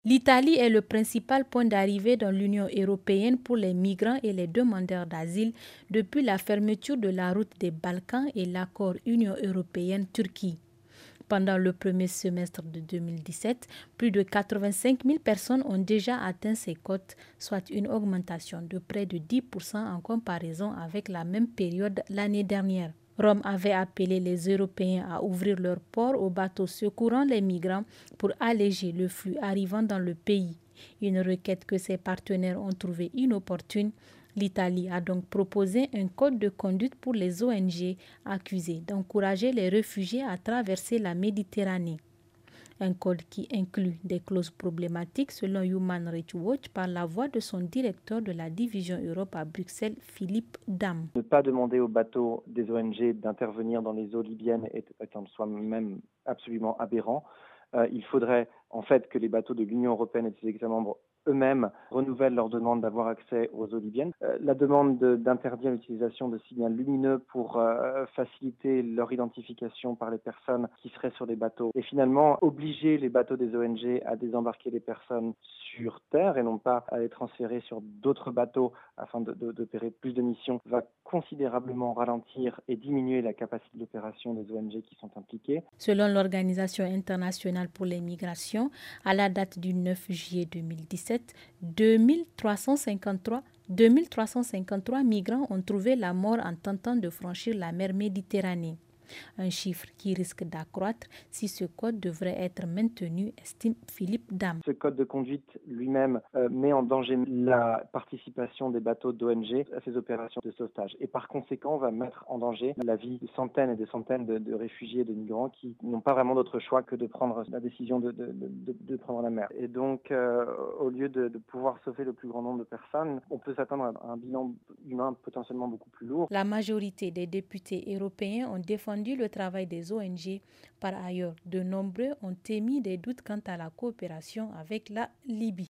L'Italie est le principal point d'arrivée dans l'Union européenne pour les migrants et les demandeurs d'asile depuis la fermeture de la route des Balkans et l'accord Union européenne-Turquie. Pendant le premier semestre de 2017, plus de 85 000 personnes ont déjà atteint ces côtes, soit une augmentation de près de 10% en comparaison avec la même période l'année dernière. Rome avait appelé les Européens à ouvrir leurs ports aux bateaux secourant les migrants pour alléger le flux arrivant dans le pays. Une requête que ses partenaires ont trouvée inopportune. L'Italie a donc proposé un code de conduite pour les ONG accusées d'encourager les réfugiés à traverser la Méditerranée. Un code qui inclut des clauses problématiques selon Human Rights Watch par la voix de son directeur de la division Europe à Bruxelles, Philippe Dam. Ne pas demander aux bateaux des ONG d'intervenir dans les eaux libyennes est en soi-même absolument aberrant. Il faudrait en fait que les bateaux de l'Union européenne et de ses États membres eux-mêmes renouvellent leur demande d'avoir accès aux eaux libyennes. La demande d'interdire l'utilisation de signaux lumineux pour faciliter leur identification par les personnes qui seraient sur les bateaux. Et finalement, obliger les bateaux des ONG à désembarquer les personnes sur terre et non pas à les transférer sur d'autres bateaux afin d'opérer plus de missions va considérablement ralentir et diminuer la capacité d'opération des ONG qui sont impliquées. Selon l'Organisation internationale pour les migrations, à la date du 9 juillet 2017, 2353 migrants ont trouvé la mort en tentant de franchir la mer Méditerranée. Un chiffre qui risque d'accroître si ce code devrait être maintenu, estime Philippe Dam. Ce code de conduite lui-même met en danger la participation des bateaux d'ONG à ces opérations de sauvetage et par conséquent va mettre en danger la vie de centaines et de centaines de réfugiés et de migrants qui n'ont pas vraiment d'autre choix que de prendre la décision de prendre la mer. Et donc au lieu de pouvoir sauver le plus grand nombre de personnes, on peut s'attendre à un bilan humain potentiellement beaucoup plus lourd. La majorité des députés européens ont défendu le travail des ONG. Par ailleurs, de nombreux ont émis des doutes quant à la coopération avec la Libye.